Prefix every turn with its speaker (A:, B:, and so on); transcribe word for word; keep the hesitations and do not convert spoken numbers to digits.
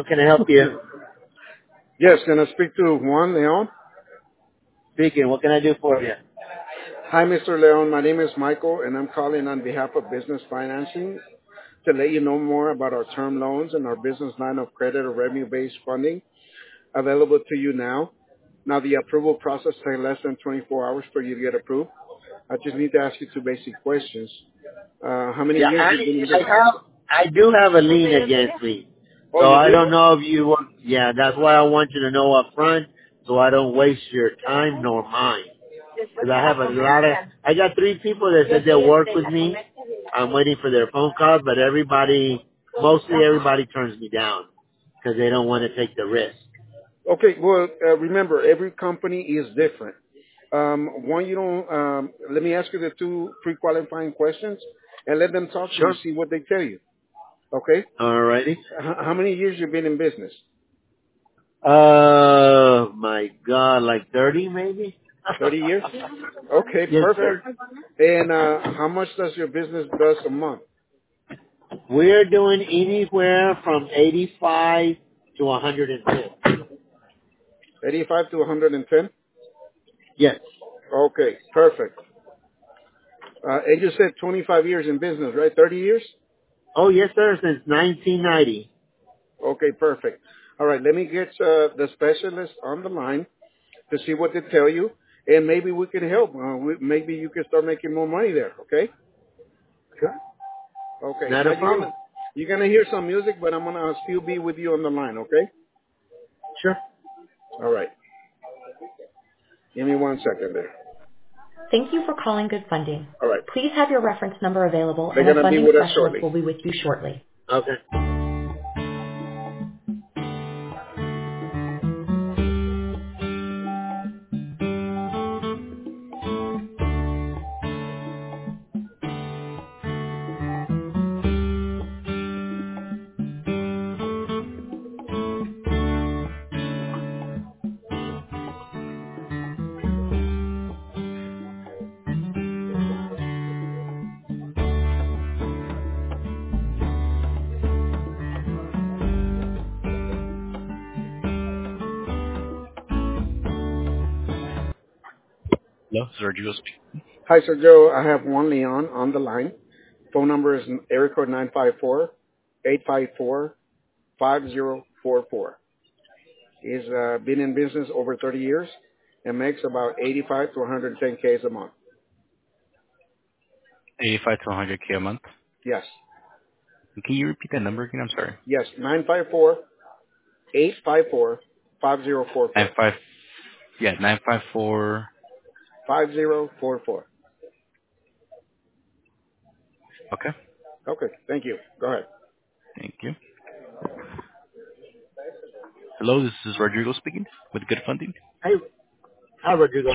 A: can I help you?
B: Yes, can I speak to Juan Leon?
A: Speaking. What can I do for you?
B: Hi, Mister Leon. My name is Michael, and I'm calling on behalf of Business Financing to let you know more about our term loans and our business line of credit or revenue-based funding available to you now. Now, the approval process takes less than twenty-four hours for you to get approved. I just need to ask you two basic questions. Uh, how many
A: Yeah,
B: years
A: I,
B: have you been in
A: I
B: business?
A: have. I do have a lien against me,
B: Oh,
A: so
B: you
A: I
B: do?
A: don't know if you want. Yeah, that's why I want you to know up front, so I don't waste your time nor mine. Because I have a lot of. I got three people that said they'll work with me. I'm waiting for their phone call, but everybody, mostly everybody, turns me down because they don't want to take the risk.
B: Okay, well, uh, remember, every company is different. Um, one, you don't, um, let me ask you the two pre-qualifying questions and let them talk to you,
A: Sure.
B: see what they tell you. Okay?
A: Alrighty.
B: H- how many years you been in business?
A: Uh, my God, like thirty maybe?
B: thirty years? Okay,
A: Yes,
B: perfect.
A: sir.
B: And uh, how much does your business does a month?
A: We're doing anywhere from eighty-five to one hundred ten.
B: eighty-five to one hundred ten?
A: Yes.
B: Okay, perfect. Uh, and you said twenty-five years in business, right? thirty years?
A: Oh, yes, sir, since nineteen ninety.
B: Okay, perfect. All right, let me get uh, the specialist on the line to see what they tell you, and maybe we can help. Uh, we, maybe you can start making more money there. Okay?
A: Sure.
B: Okay.
A: Not
B: Now
A: a
B: you're
A: problem.
B: gonna you're gonna hear some music, but I'm gonna still be with you on the line. Okay?
A: Sure.
B: All right. Give me one second there.
C: Thank you for calling Good Funding.
B: All right.
C: Please have your reference number available
B: They're
C: and a
B: gonna be
C: funding
B: with us
C: specialist
B: shortly.
C: will be with you shortly.
A: Okay.
D: Hello, this is Rodrigo speaking.
B: Hi, Sir Joe. I have one Leon on the line. Phone number is area code nine five four, eight five four, five zero four four. He's uh, been in business over thirty years and makes about eighty-five to one hundred ten Ks a month.
D: eighty-five to one hundred K a month.
B: Yes.
D: Can you repeat that number again? I'm sorry.
B: Yes. Nine five four, eight five four, five zero four
D: Nine
B: four.
D: five. Yeah, nine five four.
B: Five zero four four.
D: Okay.
B: Okay. Thank you. Go ahead.
D: Thank you. Hello, this is Rodrigo speaking with Good Funding.
A: Hey, hi, Rodrigo.